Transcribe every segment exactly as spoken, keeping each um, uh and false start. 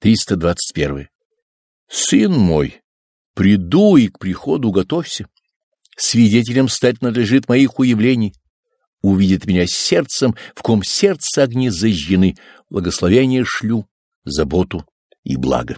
триста двадцать первое. Сын мой, приду и к приходу готовься. Свидетелем стать надлежит моих уявлений. Увидит меня сердцем, в ком сердце огни зажжены, благословение шлю, заботу и благо.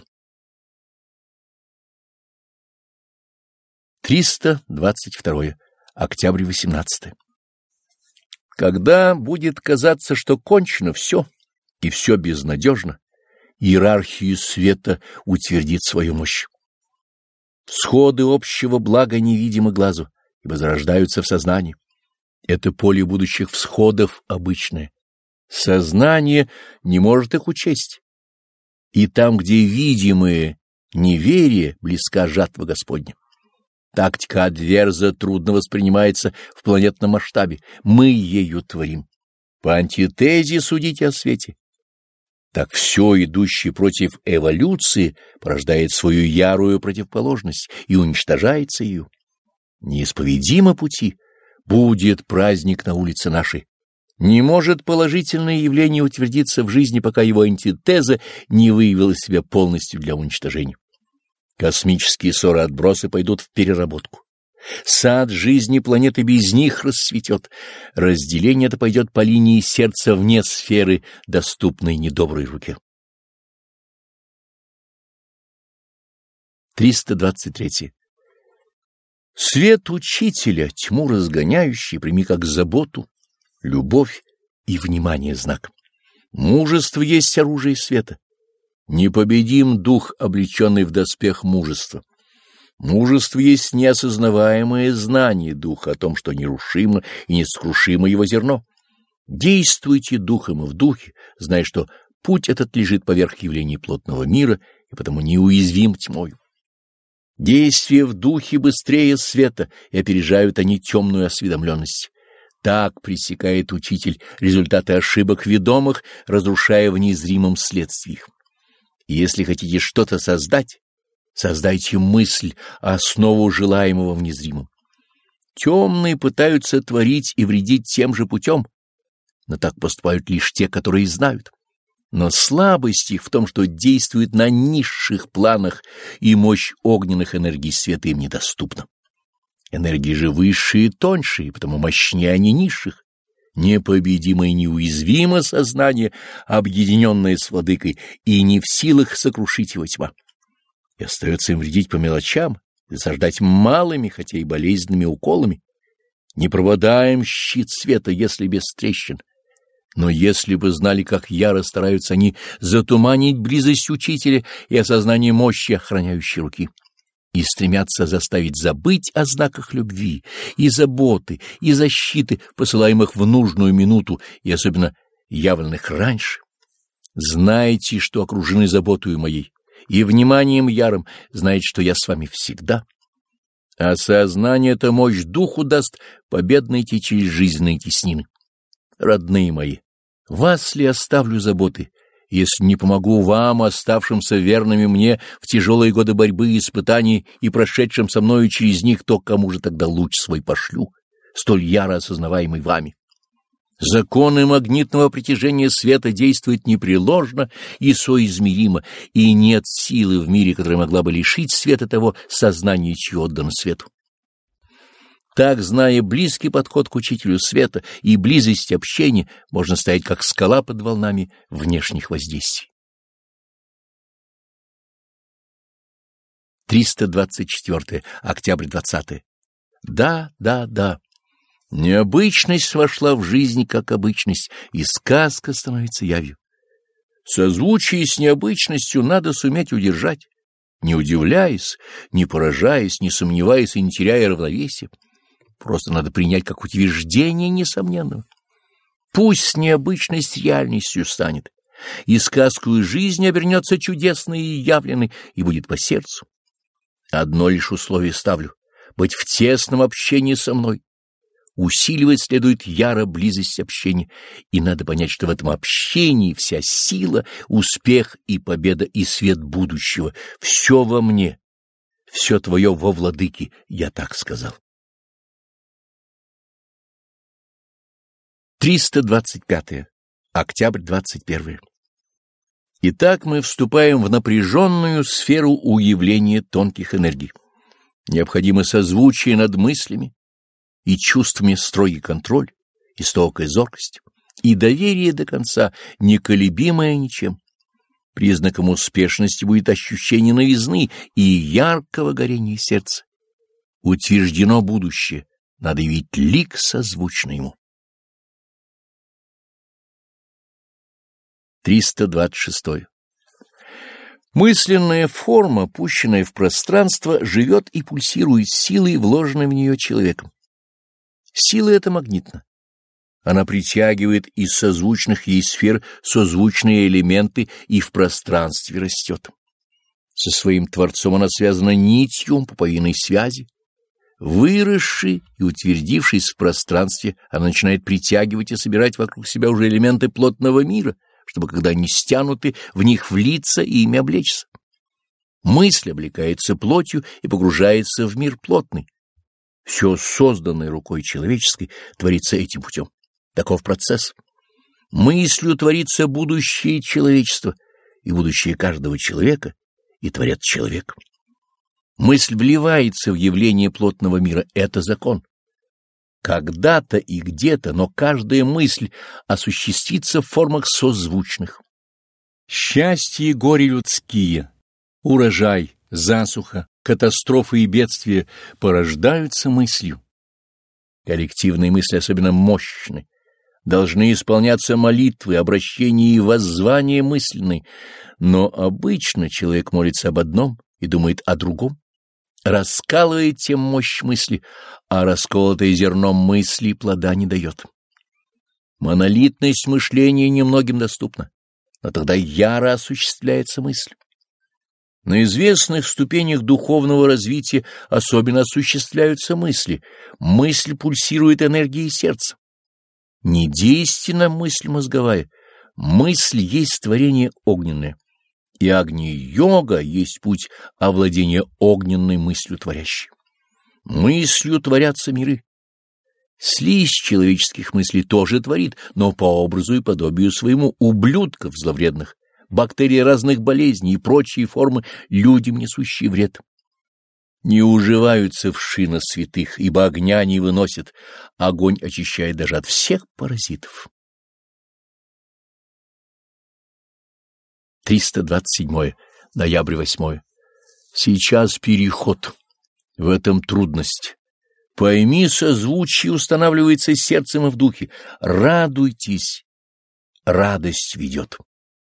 триста двадцать второе. Октябрь восемнадцатое. Когда будет казаться, что кончено все, и все безнадежно, иерархию света утвердит свою мощь. Всходы общего блага невидимы глазу и возрождаются в сознании. Это поле будущих всходов обычное. Сознание не может их учесть. И там, где видимое неверие, близка жатва Господня. Тактика адверза трудно воспринимается в планетном масштабе. Мы ею творим. По антитезе судите о свете. Так все, идущее против эволюции, порождает свою ярую противоположность и уничтожается ее. Неисповедимо пути, будет праздник на улице нашей. Не может положительное явление утвердиться в жизни, пока его антитеза не выявила себя полностью для уничтожения. Космические ссоры-отбросы пойдут в переработку. Сад жизни планеты без них расцветет. Разделение это пойдет по линии сердца вне сферы, доступной недоброй руке. триста двадцать третье. Свет учителя, тьму разгоняющий, прими как заботу, любовь и внимание знак. Мужество есть оружие света. Непобедим дух, облеченный в доспех мужества. Мужество есть неосознаваемое знание духа о том, что нерушимо и нескрушимо его зерно. Действуйте духом и в духе, зная, что путь этот лежит поверх явлений плотного мира и потому неуязвим тьмою. Действия в духе быстрее света, и опережают они темную осведомленность. Так пресекает учитель результаты ошибок ведомых, разрушая в незримом следствии их. И если хотите что-то создать, создайте мысль, основу желаемого в незримом. Темные пытаются творить и вредить тем же путем, но так поступают лишь те, которые знают. Но слабость их в том, что действует на низших планах, и мощь огненных энергий света им недоступна. Энергии же высшие и тоньшие, потому мощнее они низших. Непобедимо и неуязвимо сознание, объединенное с владыкой, и не в силах сокрушить его тьма. И остается им вредить по мелочам, засаждать малыми, хотя и болезненными уколами. Не проводаем щит света, если без трещин. Но если бы знали, как яро стараются они затуманить близость учителя и осознание мощи охраняющей руки, и стремятся заставить забыть о знаках любви и заботы и защиты, посылаемых в нужную минуту и особенно явленных раньше. Знайте, что окружены заботою моей, и вниманием ярым, знаете, что я с вами всегда. А сознание это мощь духу даст победно идти через жизненные теснины. Родные мои, вас ли оставлю заботы, если не помогу вам, оставшимся верными мне в тяжелые годы борьбы и испытаний и прошедшим со мною через них, то кому же тогда луч свой пошлю, столь яро осознаваемый вами? Законы магнитного притяжения света действуют непреложно и соизмеримо, и нет силы в мире, которая могла бы лишить света того сознания, чье отдано свету. Так, зная близкий подход к учителю света и близость общения, можно стоять как скала под волнами внешних воздействий. триста двадцать четвёртое. Октябрь двадцатое. Да, да, да. Необычность вошла в жизнь как обычность, и сказка становится явью. Созвучие с необычностью надо суметь удержать, не удивляясь, не поражаясь, не сомневаясь и не теряя равновесия. Просто надо принять как утверждение несомненного. Пусть необычность реальностью станет, и сказку жизни обернется чудесной и явленной, и будет по сердцу. Одно лишь условие ставлю — быть в тесном общении со мной. Усиливать следует яро близость общения, и надо понять, что в этом общении вся сила, успех и победа и свет будущего. Все во мне, все твое во владыке, я так сказал. триста двадцать пятое. Октябрь двадцать первое. Итак, мы вступаем в напряженную сферу уявления тонких энергий. Необходимо созвучие над мыслями и чувствами, строгий контроль и стойкая зоркость, и доверие до конца, неколебимое ничем. Признаком успешности будет ощущение новизны и яркого горения сердца. Утверждено будущее, надо явить лик созвучный ему. триста двадцать шесть. Мысленная форма, пущенная в пространство, живет и пульсирует силой, вложенной в нее человеком. Сила эта магнитна. Она притягивает из созвучных ей сфер созвучные элементы и в пространстве растет. Со своим Творцом она связана нитью пуповинной связи. Выросшей и утвердившись в пространстве, она начинает притягивать и собирать вокруг себя уже элементы плотного мира, чтобы, когда они стянуты, в них влиться и ими облечься. Мысль облекается плотью и погружается в мир плотный. Все созданное рукой человеческой творится этим путем. Таков процесс. Мыслью творится будущее человечества, и будущее каждого человека, и творец человек. Мысль вливается в явление плотного мира — это закон. Когда-то и где-то, но каждая мысль осуществится в формах созвучных. Счастье и горе людские, урожай, засуха, катастрофы и бедствия порождаются мыслью. Коллективные мысли особенно мощны. Должны исполняться молитвы, обращения и воззвания мысленные, но обычно человек молится об одном и думает о другом. Раскалывает тем мощь мысли, а расколотое зерно мысли плода не дает. Монолитность мышления немногим доступна, но тогда яро осуществляется мысль. На известных ступенях духовного развития особенно осуществляются мысли. Мысль пульсирует энергией сердца. Не действенна мысль мозговая, мысль есть творение огненное. И Агни-йога есть путь овладения огненной мыслью творящей. Мыслью творятся миры. Слизь человеческих мыслей тоже творит, но по образу и подобию своему ублюдков зловредных, бактерий разных болезней и прочие формы, людям несущие вред. Не уживаются в шина святых, ибо огня не выносят, огонь очищает даже от всех паразитов. триста двадцать седьмое. Ноябрь восьмое. Сейчас переход. В этом трудность. Пойми, созвучие устанавливается сердцем и в духе. Радуйтесь. Радость ведет.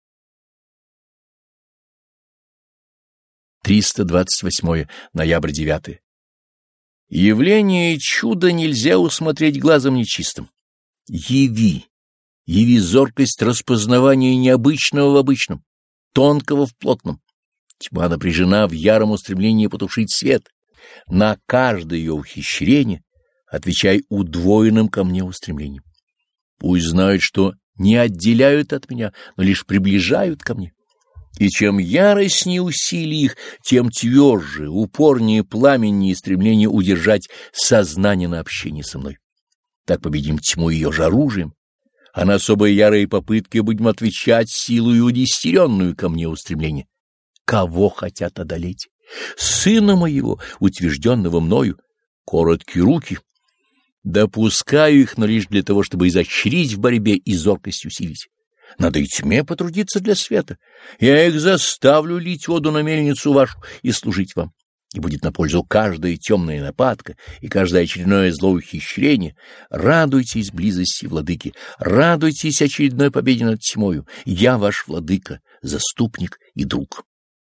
триста двадцать восьмое. Ноябрь девятое. Явление чуда нельзя усмотреть глазом нечистым. Яви. Яви зоркость распознавания необычного в обычном, тонкого в плотном. Тьма напряжена в яром устремлении потушить свет. На каждое ее ухищрение отвечай удвоенным ко мне устремлением. Пусть знают, что не отделяют от меня, но лишь приближают ко мне. И чем яростнее усилий их, тем тверже, упорнее, пламеннее стремление удержать сознание на общении со мной. Так победим тьму ее же оружием, а на особые ярые попытки будем отвечать силою удестеренную ко мне устремление. Кого хотят одолеть? Сына моего, утвержденного мною, короткие руки. Допускаю их, но лишь для того, чтобы изощрить в борьбе и зоркость усилить. Надо и тьме потрудиться для света. Я их заставлю лить воду на мельницу вашу и служить вам. И будет на пользу каждая темная нападка и каждое очередное злоухищрение. Радуйтесь близости владыки, радуйтесь очередной победе над тьмою. Я ваш владыка, заступник и друг.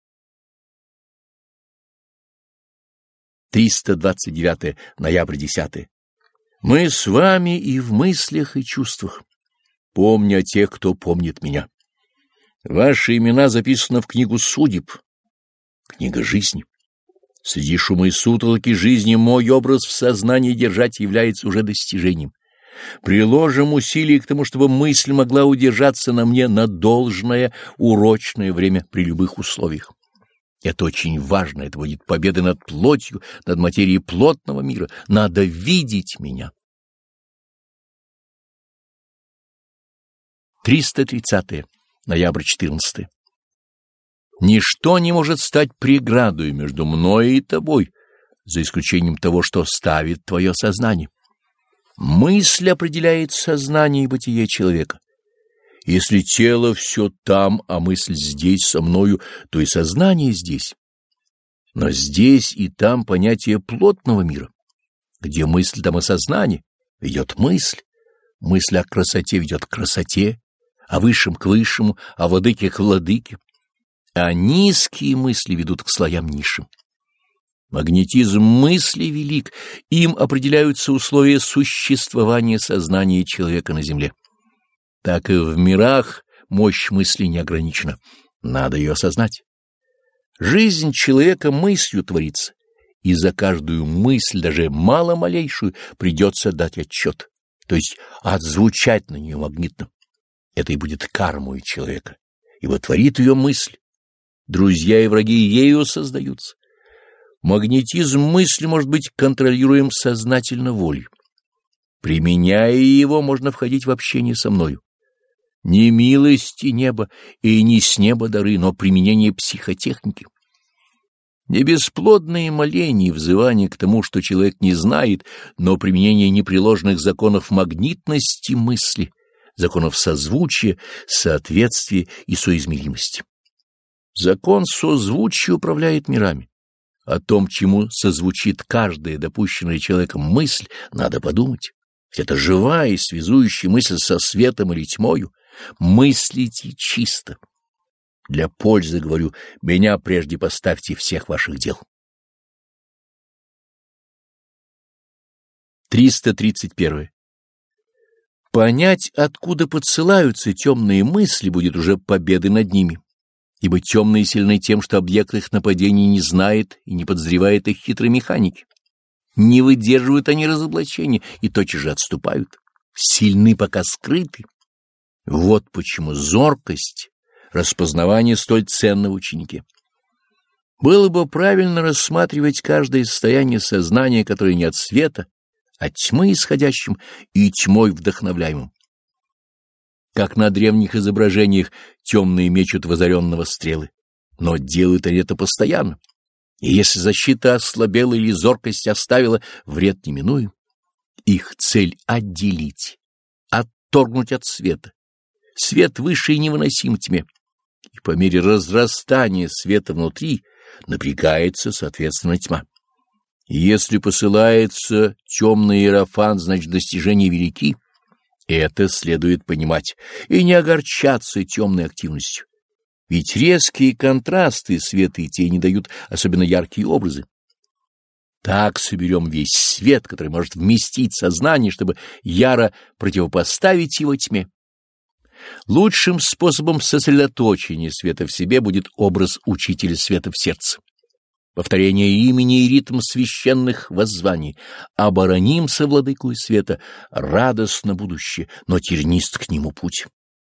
триста двадцать девятое. Ноябрь десятое. Мы с вами и в мыслях и чувствах. Помни о тех, кто помнит меня. Ваши имена записаны в книгу судеб, книга жизни. Среди шума и сутолоки жизни мой образ в сознании держать является уже достижением. Приложим усилия к тому, чтобы мысль могла удержаться на мне на должное, урочное время при любых условиях. Это очень важно, это будет победа над плотью, над материей плотного мира. Надо видеть меня. триста тридцатое. Ноябрь четырнадцатое. Ничто не может стать преградой между мною и тобой, за исключением того, что ставит твое сознание. Мысль определяет сознание и бытие человека. Если тело все там, а мысль здесь со мною, то и сознание здесь. Но здесь и там понятие плотного мира. Где мысль, там и сознание. Ведет мысль. Мысль о красоте ведет к красоте, о высшем к высшему, о владыке к владыке. А низкие мысли ведут к слоям низшим. Магнетизм мысли велик, им определяются условия существования сознания человека на земле. Так и в мирах мощь мысли не ограничена, надо ее осознать. Жизнь человека мыслью творится, и за каждую мысль, даже мало-малейшую, придется дать отчет, то есть отзвучать на нее магнитно. Это и будет кармой человека, ибо творит ее мысль. Друзья и враги ею создаются. Магнетизм мысли может быть контролируем сознательно волей. Применяя его, можно входить в общение со мною. Не милости неба и не с неба дары, но применение психотехники. Не бесплодные моления и взывания к тому, что человек не знает, но применение непреложных законов магнитности мысли, законов созвучия, соответствия и соизмеримости. Закон созвучия управляет мирами. О том, чему созвучит каждая допущенная человеком мысль, надо подумать. Ведь это живая и связующая мысль со светом или тьмою. Мыслите чисто. Для пользы, говорю, меня прежде поставьте всех ваших дел. триста тридцать один. Понять, откуда подсылаются темные мысли, будет уже победой над ними. Ибо темные сильны тем, что объект их нападения не знает и не подозревает их хитрой механики. Не выдерживают они разоблачения и тотчас же отступают. Сильны, пока скрыты. Вот почему зоркость, распознавание столь ценно в ученике. Было бы правильно рассматривать каждое состояние сознания, которое не от света, а тьмы исходящим и тьмой вдохновляемым. Как на древних изображениях темные мечут в озаренного стрелы, но делают они это постоянно. И если защита ослабела или зоркость оставила, вред неминуем. Их цель — отделить, отторгнуть от света. Свет выше и невыносим тьме, и по мере разрастания света внутри напрягается, соответственно, тьма. И если посылается темный иерофант, значит, достижения велики. Это следует понимать и не огорчаться темной активностью. Ведь резкие контрасты света и тени дают особенно яркие образы. Так соберем весь свет, который может вместить сознание, чтобы яро противопоставить его тьме. Лучшим способом сосредоточения света в себе будет образ учителя света в сердце. Повторение имени и ритм священных воззваний. Оборонимся, владыку света, радостно будущее, но тернист к нему путь.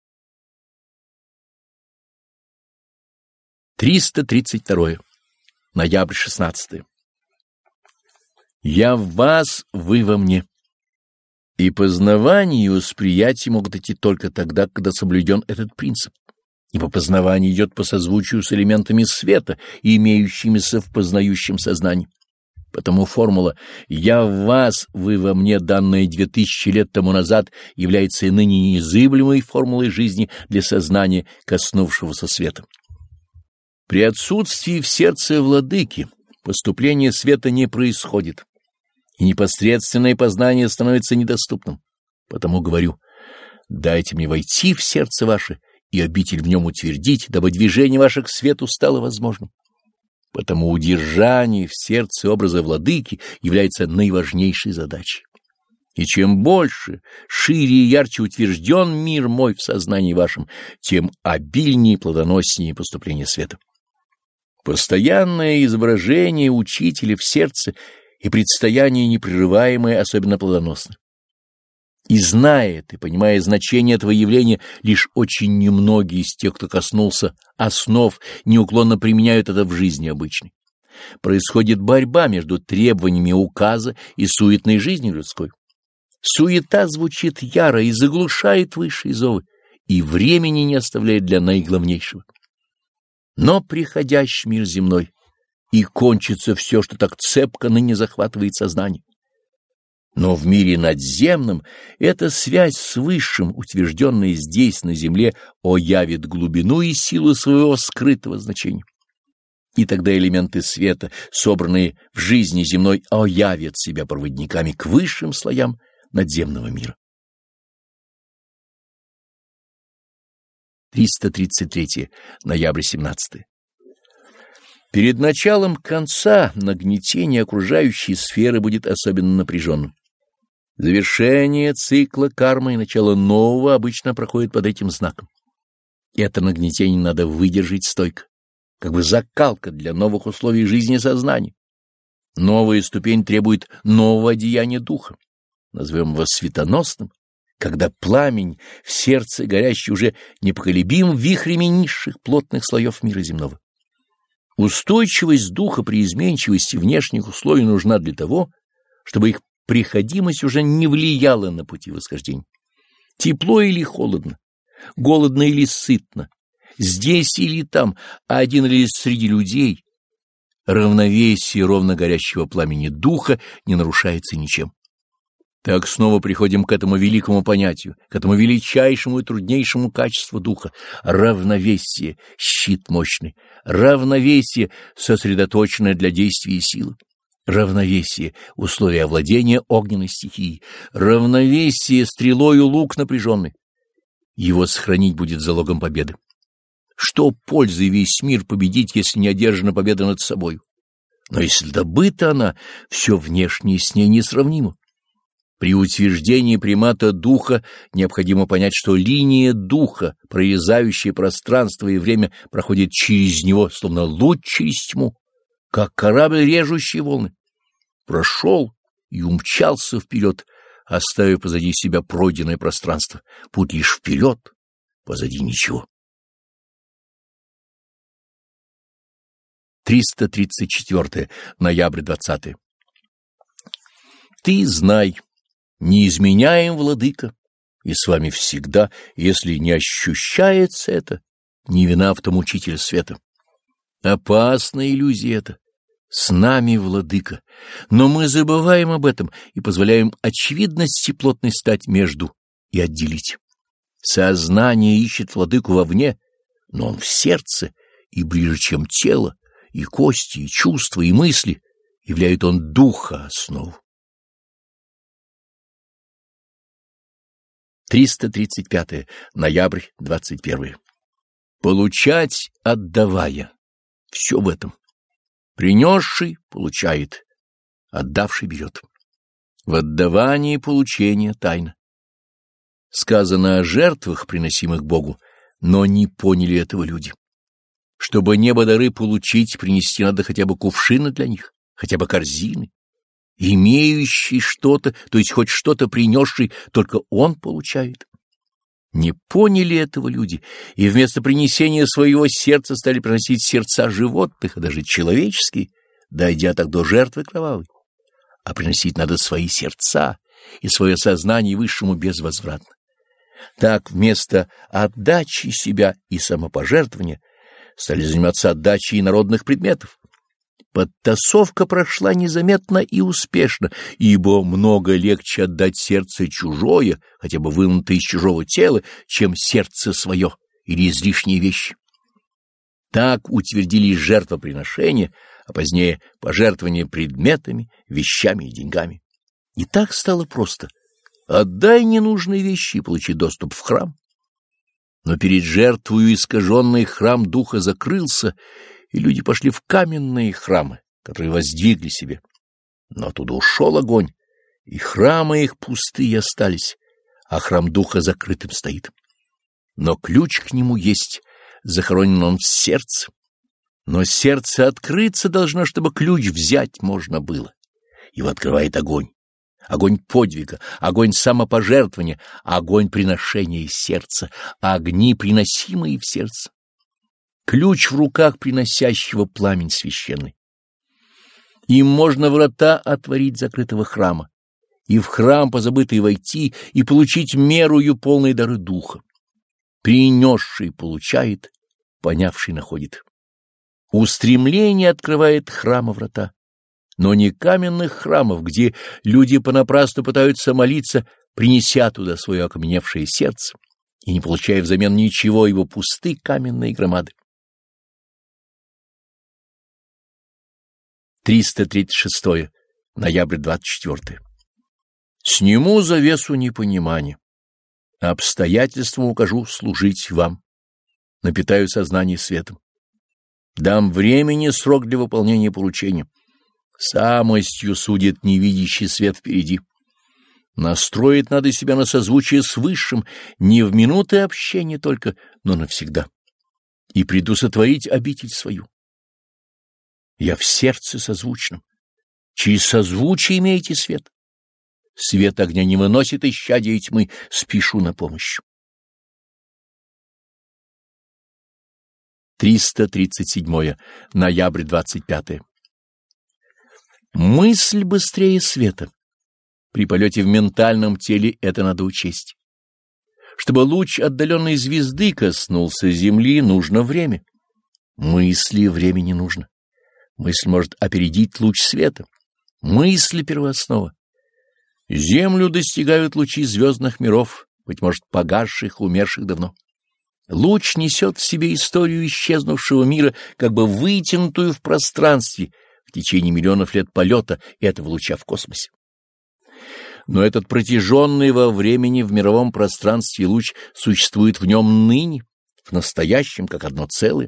триста тридцать два. Ноябрь шестнадцатое. Я в вас, вы во мне. И познавание и восприятие могут идти только тогда, когда соблюден этот принцип. Ибо познавание идет по созвучию с элементами света, имеющимися в познающем сознании. Потому формула «я в вас, вы во мне», данная две тысячи лет тому назад, является и ныне неизыблемой формулой жизни для сознания, коснувшегося света. При отсутствии в сердце владыки поступление света не происходит, и непосредственное познание становится недоступным. Потому говорю, дайте мне войти в сердце ваше и обитель в нем утвердить, дабы движение ваше к свету стало возможным. Потому удержание в сердце образа владыки является наиважнейшей задачей. И чем больше, шире и ярче утвержден мир мой в сознании вашем, тем обильнее и плодоноснее поступление света. Постоянное изображение учителя в сердце и предстояние непрерываемое особенно плодоносно. И зная это, и понимая значение этого явления, лишь очень немногие из тех, кто коснулся основ, неуклонно применяют это в жизни обычной. Происходит борьба между требованиями указа и суетной жизнью людской. Суета звучит яро и заглушает высшие зовы, и времени не оставляет для наиглавнейшего. но приходящий мир земной, и кончится все, что так цепко ныне захватывает сознание. Но в мире надземном эта связь с Высшим, утвержденная здесь, на земле, оявит глубину и силу своего скрытого значения. И тогда элементы света, собранные в жизни земной, оявят себя проводниками к высшим слоям надземного мира. триста тридцать третье. Ноябрь семнадцатое. Перед началом конца нагнетение окружающей сферы будет особенно напряженным. Завершение цикла кармы и начало нового обычно проходит под этим знаком. Это нагнетение надо выдержать стойко, как бы закалка для новых условий жизни сознания. Новая ступень требует нового одеяния духа. Назовем его светоносным, когда пламень в сердце горящий уже непоколебим вихрями низших плотных слоев мира земного. Устойчивость духа при изменчивости внешних условий нужна для того, чтобы их приходимость уже не влияла на пути восхождения. Тепло или холодно, голодно или сытно, здесь или там, один или среди людей, равновесие ровно горящего пламени духа не нарушается ничем. Так снова приходим к этому великому понятию, к этому величайшему и труднейшему качеству духа — равновесие, щит мощный, равновесие, сосредоточенное для действия и силы. Равновесие — условие овладения огненной стихией, равновесие — стрелою лук напряженный. Его сохранить будет залогом победы. Что пользы весь мир победить, если не одержана победа над собой? Но если добыта она, все внешнее с ней несравнимо. При утверждении примата духа необходимо понять, что линия духа, прорезающая пространство и время, проходит через него, словно луч через тьму, как корабль, режущий волны. Прошел и умчался вперед, оставив позади себя пройденное пространство. Путь лишь вперед, позади ничего. триста тридцать четвёртое. Ноябрь двадцатое. Ты знай, не изменяем, владыка, и с вами всегда, если не ощущается это, не вина в том учитель света. Опасная иллюзия это. С нами, владыка, но мы забываем об этом и позволяем очевидности плотной стать между и отделить. Сознание ищет владыку вовне, но он в сердце, и ближе, чем тело, и кости, и чувства, и мысли, являет он духа основу. триста тридцать пятое. Ноябрь двадцать первое. Получать, отдавая. Все в этом. Принесший получает, отдавший берет. В отдавании получения тайна. Сказано о жертвах, приносимых Богу, но не поняли этого люди. Чтобы небо дары получить, принести надо хотя бы кувшины для них, хотя бы корзины. Имеющий что-то, то есть хоть что-то принесший, только он получает. Не поняли этого люди, и вместо принесения своего сердца стали приносить сердца животных, а даже человеческие, дойдя так до жертвы кровавой. А приносить надо свои сердца и свое сознание высшему безвозвратно. Так вместо отдачи себя и самопожертвования стали заниматься отдачей инородных предметов. Подтасовка прошла незаметно и успешно, ибо много легче отдать сердце чужое, хотя бы вынутое из чужого тела, чем сердце свое или излишние вещи. Так утвердились жертвоприношения, а позднее пожертвования предметами, вещами и деньгами. И так стало просто. Отдай ненужные вещи и получи доступ в храм. Но перед жертвою искаженный храм духа закрылся, и люди пошли в каменные храмы, которые воздвигли себе. Но оттуда ушел огонь, и храмы их пустые остались, а храм духа закрытым стоит. Но ключ к нему есть, захоронен он в сердце. Но сердце открыться должно, чтобы ключ взять можно было. Его открывает огонь. Огонь подвига, огонь самопожертвования, огонь приношения из сердца, огни, приносимые в сердце. Ключ в руках приносящего пламень священный. Им можно врата отворить закрытого храма, и в храм позабытый войти, и получить мерую полной дары духа. Принесший получает, понявший находит. Устремление открывает храма врата, но не каменных храмов, где люди понапрасну пытаются молиться, принеся туда свое окаменевшее сердце и не получая взамен ничего, его пусты каменные громады. триста тридцать шестое. Ноябрь двадцать четвёртое. Сниму завесу непонимания. Обстоятельствам укажу служить вам. Напитаю сознание светом. Дам времени срок для выполнения поручения. Самостью судит невидящий свет впереди. Настроить надо себя на созвучие с Высшим не в минуты общения только, но навсегда. И приду сотворить обитель свою. Я в сердце созвучном. Через созвучие имеете свет. Свет огня не выносит исчадия тьмы, спешу на помощь. триста тридцать седьмое. Ноябрь двадцать пятое. Мысль быстрее света. При полете в ментальном теле это надо учесть. Чтобы луч отдаленной звезды коснулся Земли, нужно время. Мысли время не нужно. Мысль может опередить луч света. Мысль — первооснова. Землю достигают лучи звездных миров, быть может, погасших, умерших давно. Луч несет в себе историю исчезнувшего мира, как бы вытянутую в пространстве в течение миллионов лет полета этого луча в космосе. Но этот протяженный во времени в мировом пространстве луч существует в нем ныне, в настоящем, как одно целое.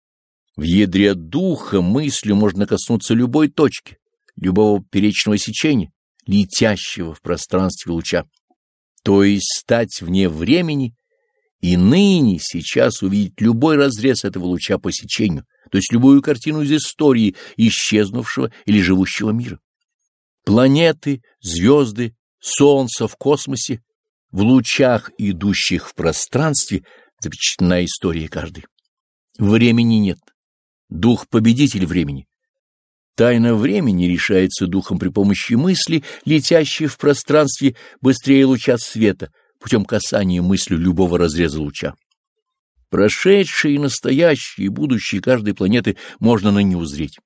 В ядре духа мыслью можно коснуться любой точки, любого перечного сечения, летящего в пространстве луча, то есть стать вне времени и ныне, сейчас увидеть любой разрез этого луча по сечению, то есть любую картину из истории исчезнувшего или живущего мира. Планеты, звезды, солнце в космосе, в лучах, идущих в пространстве, запечатлена история каждой. Времени нет. Дух — победитель времени. Тайна времени решается духом при помощи мысли, летящей в пространстве быстрее луча света, путем касания мыслью любого разреза луча. Прошедшие, и настоящие, и будущие каждой планеты можно ныне узреть.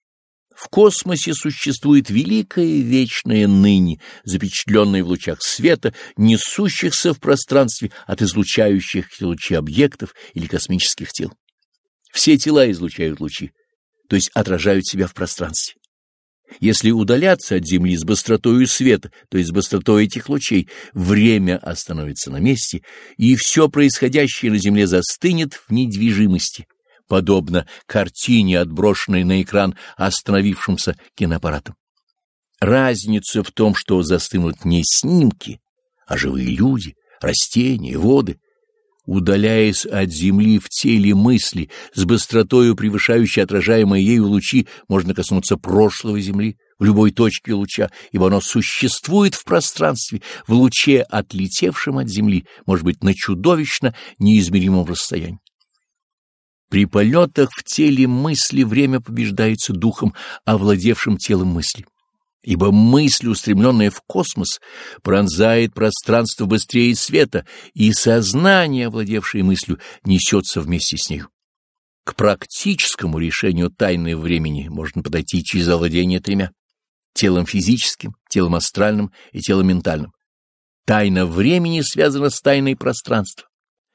В космосе существует великое вечное ныне, запечатленное в лучах света, несущихся в пространстве от излучающих лучи объектов или космических тел. Все тела излучают лучи, то есть отражают себя в пространстве. Если удаляться от Земли с быстротою света, то есть с быстротой этих лучей, время остановится на месте, и все происходящее на Земле застынет в недвижимости, подобно картине, отброшенной на экран остановившимся киноаппаратом. Разница в том, что застынут не снимки, а живые люди, растения, воды. Удаляясь от Земли в теле мысли, с быстротою превышающей отражаемые ею лучи, можно коснуться прошлого Земли в любой точке луча, ибо оно существует в пространстве, в луче, отлетевшем от Земли, может быть, на чудовищно неизмеримом расстоянии. При полетах в теле мысли время побеждается духом, овладевшим телом мысли. Ибо мысль, устремленная в космос, пронзает пространство быстрее света, и сознание, овладевшее мыслью, несется вместе с нею. К практическому решению тайны времени можно подойти через овладение тремя — телом физическим, телом астральным и телом ментальным. Тайна времени связана с тайной пространства.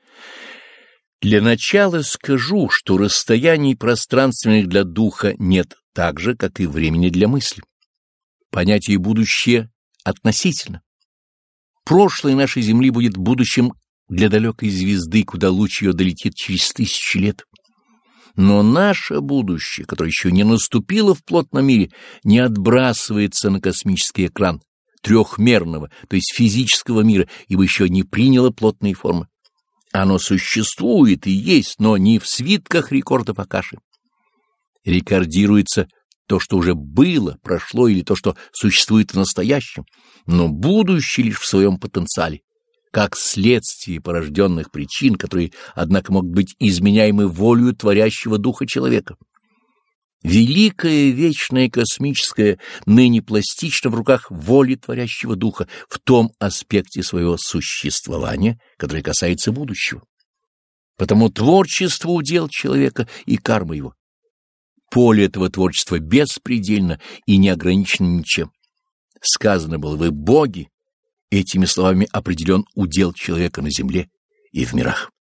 Для начала скажу, что расстояний пространственных для духа нет так же, как и времени для мысли. Понятие «будущее» относительно. Прошлое нашей Земли будет будущим для далекой звезды, куда луч ее долетит через тысячи лет. Но наше будущее, которое еще не наступило в плотном мире, не отбрасывается на космический экран трехмерного, то есть физического мира, ибо еще не приняло плотные формы. Оно существует и есть, но не в свитках рекордов Акаши. Рекордируется то, что уже было, прошло, или то, что существует в настоящем, но будущее лишь в своем потенциале, как следствие порожденных причин, которые, однако, могут быть изменяемы волею творящего духа человека. Великое, вечное, космическое ныне пластично в руках воли творящего духа в том аспекте своего существования, который касается будущего. Потому творчество удел человека и карма его. поле этого творчества беспредельно и не ограничено ничем. Сказано было: вы боги. Этими словами определен удел человека на земле и в мирах.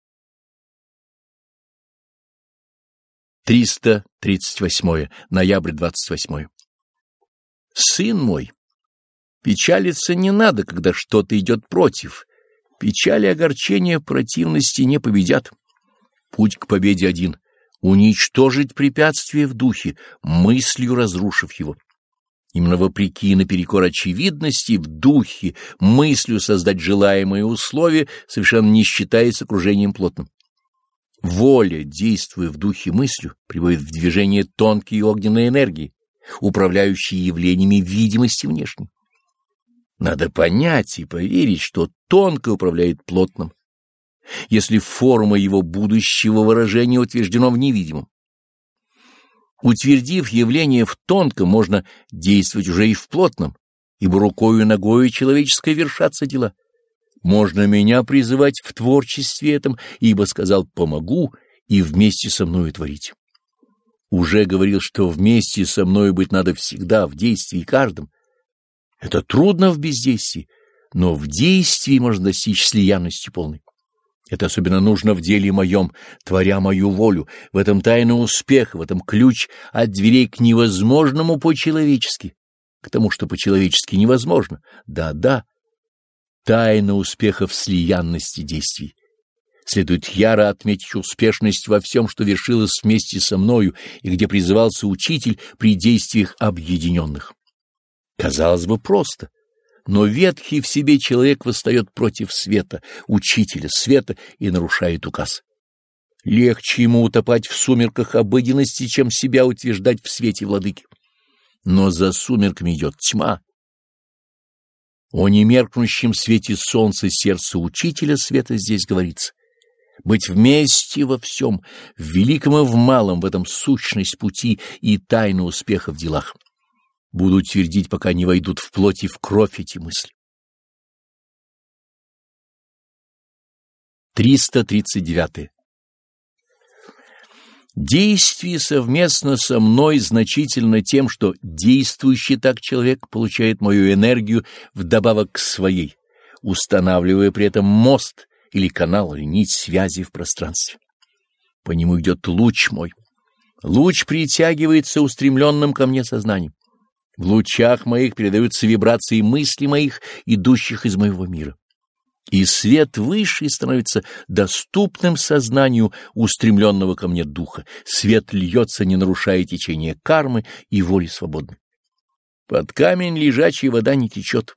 триста тридцать восьмое. Ноябрь двадцать восьмое. Сын мой, печалиться не надо, когда что-то идет против. Печали, огорчения, противности не победят. Путь к победе один — уничтожить препятствие в духе, мыслью разрушив его. Именно вопреки и наперекор очевидности в духе, мыслью создать желаемые условия, совершенно не считаясь окружением плотным. Воля, действуя в духе мыслью, приводит в движение тонкие огненные энергии, управляющие явлениями видимости внешней. Надо понять и поверить, что тонко управляет плотным, если форма его будущего выражения утверждена в невидимом. Утвердив явление в тонком, можно действовать уже и в плотном, ибо рукою и ногою человеческой вершатся дела. Можно меня призывать в творчестве этом, ибо сказал: помогу и вместе со мною творить. Уже говорил, что вместе со мною быть надо всегда, в действии каждом. Это трудно в бездействии, но в действии можно достичь слиянности полной. Это особенно нужно в деле моем, творя мою волю. В этом тайна успеха, в этом ключ от дверей к невозможному по-человечески, к тому, что по-человечески невозможно. Да-да, тайна успеха в слиянности действий. Следует яро отметить успешность во всем, что вершилось вместе со мною и где призывался учитель при действиях объединенных. Казалось бы, просто. Но ветхий в себе человек восстает против света, учителя света, и нарушает указ. Легче ему утопать в сумерках обыденности, чем себя утверждать в свете владыки. Но за сумерками идет тьма. О немеркнущем свете солнца сердца учителя света здесь говорится. Быть вместе во всем, в великом и в малом, в этом сущность пути и тайна успеха в делах. Буду твердить, пока не войдут в плоть и в кровь эти мысли. триста тридцать девятое. Действие совместно со мной значительно тем, что действующий так человек получает мою энергию вдобавок к своей, устанавливая при этом мост или канал, или нить связи в пространстве. По нему идет луч мой. Луч притягивается устремленным ко мне сознанием. В лучах моих передаются вибрации мыслей моих, идущих из моего мира. И свет высший становится доступным сознанию устремленного ко мне духа. Свет льется, не нарушая течение кармы и воли свободной. Под камень лежачей вода не течет.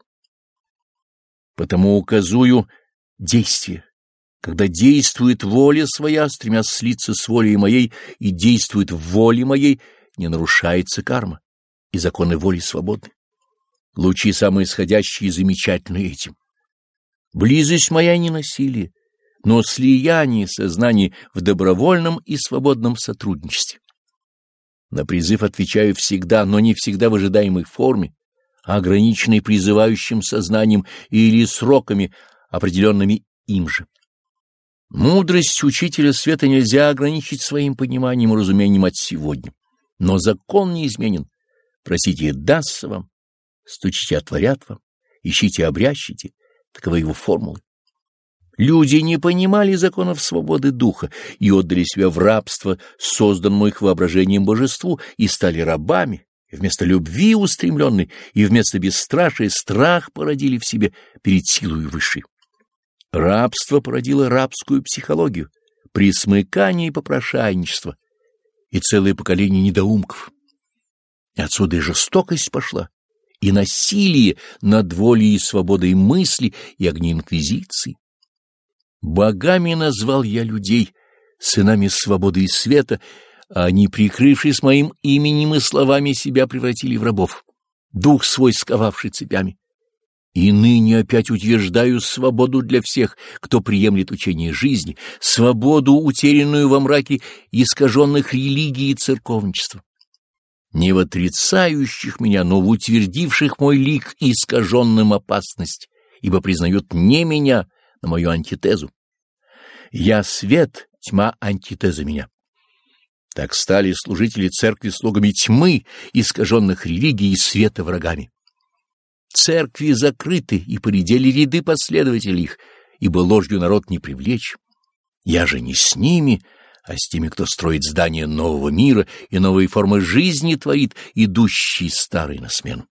Потому указую действие. Когда действует воля своя, стремясь слиться с волей моей, и действует в воле моей, не нарушается карма и законы воли свободны. Лучи самые исходящие и замечательны этим. Близость моя не насилие, но слияние сознаний в добровольном и свободном сотрудничестве. На призыв отвечаю всегда, но не всегда в ожидаемой форме, а ограниченной призывающим сознанием или сроками, определенными им же. Мудрость учителя света нельзя ограничить своим пониманием и разумением от сегодня, но закон неизменен. Просите, дастся вам, стучите, отворят вам, ищите, обрящите. Таковы его формулы. Люди не понимали законов свободы духа и отдали себя в рабство созданному их воображением божеству и стали рабами, и вместо любви устремленной и вместо бесстрашия страх породили в себе перед силой высшей. Рабство породило рабскую психологию, присмыкание и попрошайничество, и целое поколение недоумков. Отсюда и жестокость пошла, и насилие над волей и свободой мысли, и огни инквизиции. Богами назвал я людей, сынами свободы и света, а они, прикрывшись моим именем и словами, себя превратили в рабов, дух свой сковавший цепями. И ныне опять утверждаю свободу для всех, кто приемлет учение жизни, свободу, утерянную во мраке искаженных религий и церковничества. Не в отрицающих меня, но в утвердивших мой лик искаженным опасность, ибо признают не меня, но мою антитезу. Я свет, тьма антитеза меня. Так стали служители церкви слугами тьмы, искаженных религий и света врагами. Церкви закрыты, и поредели ряды последователей их, ибо ложью народ не привлечь. Я же не с ними, а с теми, кто строит здания нового мира и новые формы жизни творит, идущие старой на смену.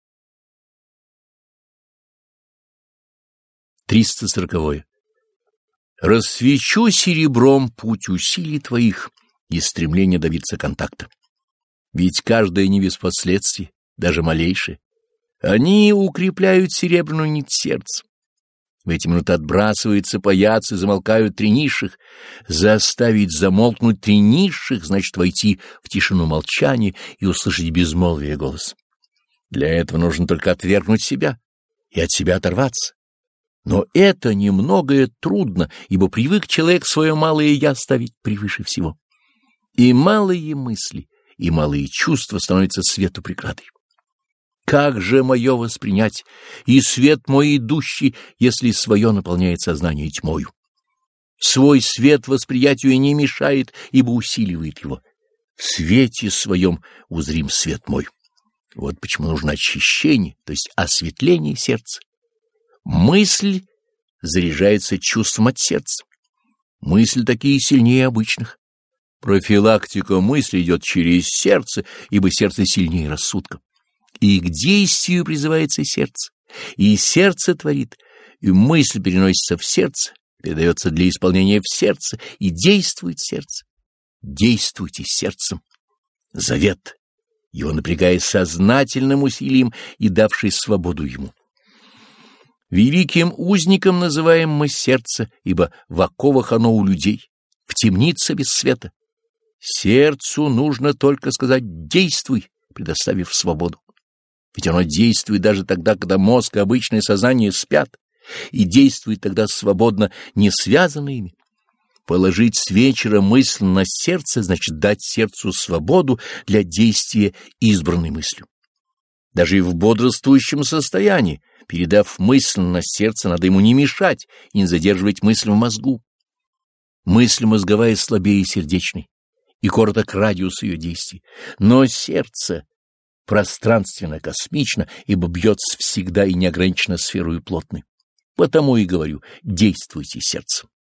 триста сороковое. Рассвечу серебром путь усилий твоих и стремление добиться контакта. Ведь каждое не без последствий, даже малейшее. Они укрепляют серебряную нить сердца. В эти минуты отбрасывается паяц и замолкают три низших. Заставить замолкнуть три низших значит войти в тишину молчания и услышать безмолвие голос. Для этого нужно только отвергнуть себя и от себя оторваться. Но это немногое трудно, ибо привык человек свое малое «я» ставить превыше всего. И малые мысли, и малые чувства становятся свету преградой. Как же мое воспринять, и свет мой идущий, если свое наполняет сознание тьмою? Свой свет восприятию не мешает, ибо усиливает его. В свете своем узрим свет мой. Вот почему нужно очищение, то есть осветление сердца. Мысль заряжается чувством от сердца. Мысли такие сильнее обычных. Профилактика мысли идет через сердце, ибо сердце сильнее рассудка. И к действию призывается сердце, и сердце творит, и мысль переносится в сердце, передается для исполнения в сердце, и действует сердце. Действуйте сердцем. Завет, его напрягая сознательным усилием и давший свободу ему. Великим узником называем мы сердце, ибо в оковах оно у людей, в темнице без света. Сердцу нужно только сказать «действуй», предоставив свободу. Ведь оно действует даже тогда, когда мозг и обычное сознание спят, и действует тогда свободно, не связанно ими. Положить с вечера мысль на сердце значит дать сердцу свободу для действия избранной мыслью. Даже и в бодрствующем состоянии, передав мысль на сердце, надо ему не мешать и не задерживать мысль в мозгу. Мысль мозговая слабее сердечной, и короток радиус ее действий. Но сердце пространственно, космично, ибо бьется всегда и неограниченно сферою плотной. Потому и говорю, действуйте сердцем.